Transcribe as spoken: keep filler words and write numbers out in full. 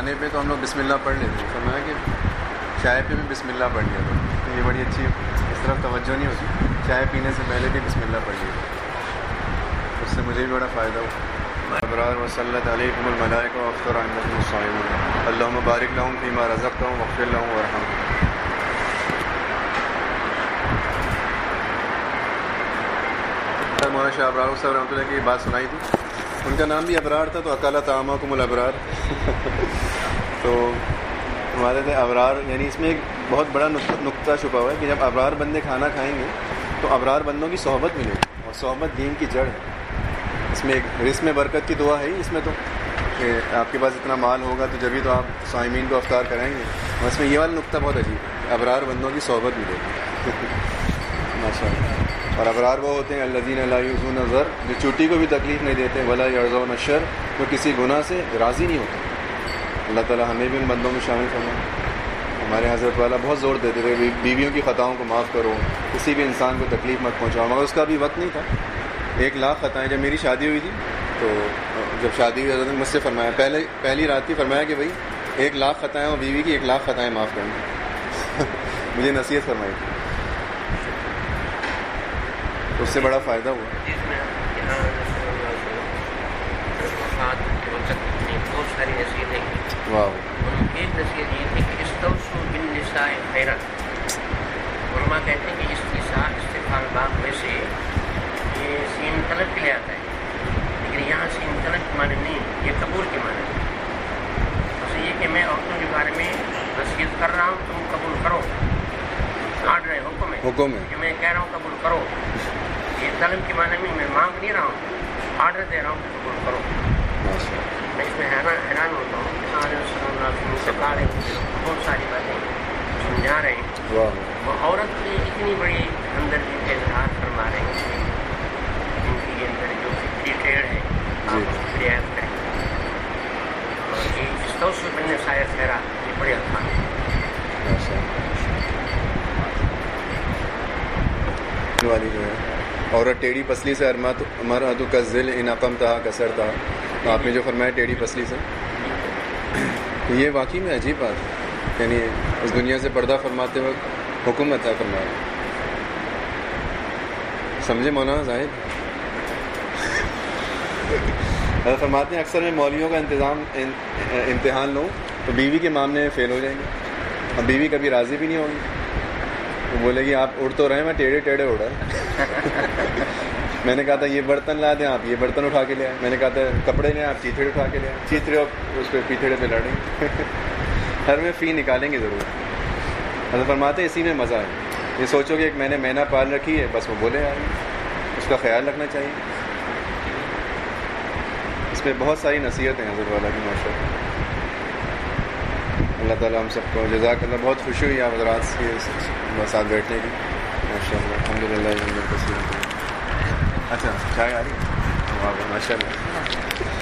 کھانے پہ تو ہم لوگ بسم اللہ پڑھ لیتے ہیں، فرمایا کہ چائے پہ بھی بسم اللہ پڑھ لیا تو یہ بڑی اچھی اس طرف توجہ نہیں ہوتی، چائے پینے سے پہلے بھی بسم اللہ پڑھ لیا، اس سے مجھے بھی بڑا فائدہ ہوا۔ ابرار وصلت علیکم الملائکہ وافطر عنکم الصائمون اللہم بارک لہم فیما رزقتہم واغفر لہم وارحمہم۔ مولانا شاہ ابرار صاحب رحمۃ اللہ کی بات سنائی تھی، ان کا نام بھی ابرار تھا تو اکالا طعامکم الابرار تو ہمارے تھے ابرار، یعنی اس میں ایک بہت بڑا نقطہ چھپا ہوا ہے کہ جب ابرار بندے کھانا کھائیں گے تو ابرار بندوں کی صحبت ملے گی، اور صحبت دین کی جڑ ہے۔ اس میں ایک رزق میں برکت کی دعا ہے ہی اس میں تو، کہ آپ کے پاس اتنا مال ہوگا تو جبھی تو آپ صائمین کو افطار کرائیں گے، اور اس میں یہ والا نقطہ بہت عجیب ہے، ابرار بندوں کی صحبت ملے گی ماشاء اللہ۔ اور ابرار وہ ہوتے ہیں الذین لا یؤذون الضر، جو چوٹی کو بھی تکلیف نہیں دیتے، ولا یرضون الشر، وہ کسی گناہ سے راضی نہیں ہوتے۔ اللہ تعالیٰ ہمیں بھی ان بندوں میں شامل کرنا۔ ہمارے حضرت والا بہت زور دیتے تھے بیویوں کی خطاؤں کو معاف کرو، کسی بھی انسان کو تکلیف مت پہنچاؤ، مگر اس کا بھی وقت نہیں تھا۔ ایک لاکھ خطائیں، جب میری شادی ہوئی تھی تو جب شادی ہوئی حضرت نے مجھ سے فرمایا، پہلے پہلی رات کی فرمایا کہ بھائی ایک لاکھ خطائیں اور بیوی کی ایک لاکھ خطائیں معاف کرنا مجھے نصیحت فرمائی تھی، تو اس سے بڑا فائدہ ہوا۔ واہ، ایک نصیحت یہ تھی کہ استوصوا بالنساء خیرا، علماء کہتے ہیں کہ استیصاء استفعال باب میں سے یہ سین طلب کے لیے آتا ہے، لیکن یہاں سین طلب کے معنی نہیں، یہ قبول کے معنی ہے۔ بس یہ کہ میں عورتوں کے بارے میں نصیحت کر رہا ہوں، تم قبول کرو، آرڈر ہے، حکم ہے حکم ہے کہ میں کہہ رہا ہوں قبول کرو، یہ طلب کے معنی میں میں مانگ نہیں رہا ہوں، آرڈر دے رہا ہوں کہ قبول کرو۔ میں اس میں حیران حیران ہوتا ہوں کہ آج السلام علیکم سے پڑھا رہے ہیں، بہت ساری باتیں سمجھا رہے ہیں، وہ عورت کی اتنی بڑی ہمدردی کا اظہار فرما رہے ہیں، ان کی اندر جو فکری ٹریڈ ہے آپ اس کی رعایت کریں، اور یہ استوصوا بالنساء خیرا یہ بڑے الفاظ ہیں۔ والی جو ہے عورت ٹیڑھی پسلی سے المرأۃ کالظل ان اقمتها کسرتها، تو آپ نے جو فرمایا ٹیڑھی پسلی سے، یہ واقعی میں عجیب بات ہے، یعنی اس دنیا سے پردہ فرماتے وقت حکم عطا فرمایا، سمجھے مولانا زاہد؟ فرماتے ہیں اکثر میں مولویوں کا انتظام امتحان لوں تو بیوی کے معاملے میں فیل ہو جائیں گے، اب بیوی کبھی راضی بھی نہیں ہوگی، وہ بولے گی آپ اڑ تو رہے، میں ٹیڑھے ٹیڑھے اڑا۔ میں نے کہا تھا یہ برتن لا دیں، آپ یہ برتن اٹھا کے لے آئے، میں نے کہا تھا کپڑے لیں، آپ چیتھڑے اٹھا کے لے آئے، چیتھڑے اس پہ پیتھڑے پہ لڑیں ہر میں فی نکالیں گے ضرور۔ حضرت فرماتے ہیں اسی میں مزہ ہے، یہ سوچو کہ ایک میں نے مینا پال رکھی ہے، بس وہ بولے آ رہی ہے، اس کا خیال رکھنا چاہیے۔ اس پہ بہت ساری نصیحت ہیں حضرت والا کی ماشاء اللہ۔ اللہ تعالیٰ ہم سب کو جزاک اللہ، بہت خوشی ہوئی آپ حضرات کے ساتھ بیٹھنے کی ماشاء اللہ، الحمد للہ۔ اچھا چائے آ رہی ہے، ماشاء اللہ۔